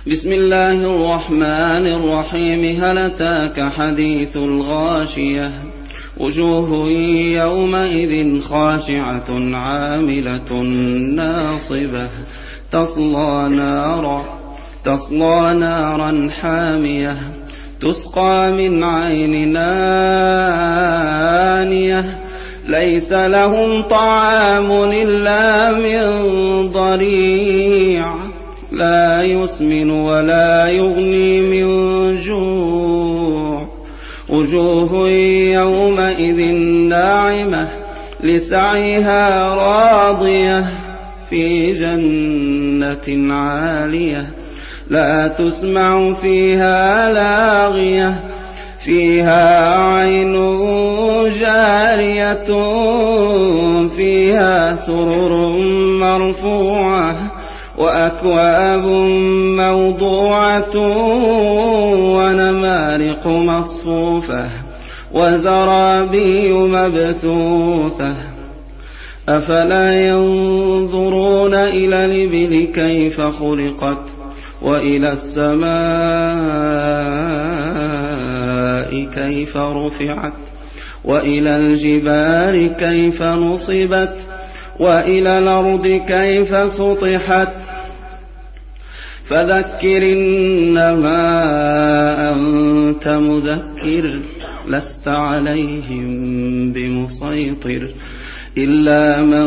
بسم الله الرحمن الرحيم. هل أتاك حديث الغاشية؟ وجوه يومئذ خاشعة عاملة ناصبة تصلى نارا حامية تسقى من عين آنية ليس لهم طعام إلا من ضريع لا يسمن ولا يغني من جوع. وجوه يومئذ ناعمة لسعيها راضية في جنة عالية لا تسمع فيها لاغية فيها عين جارية فيها سرر مرفوعة وأكواب موضوعة ونمارق مصفوفة وزرابي مبثوثة. أفلا ينظرون إلى الإبل كيف خلقت وإلى السماء كيف رفعت وإلى الجبال كيف نصبت وإلى الأرض كيف سطحت. فذكر إنما أنت مذكر لست عليهم بمسيطر إلا من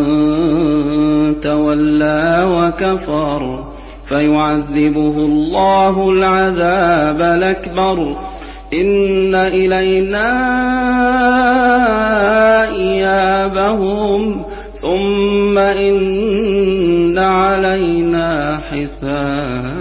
تولى وكفر فيعذبه الله العذاب الأكبر. إن إلينا إيابهم ثم إن علينا حسابهم.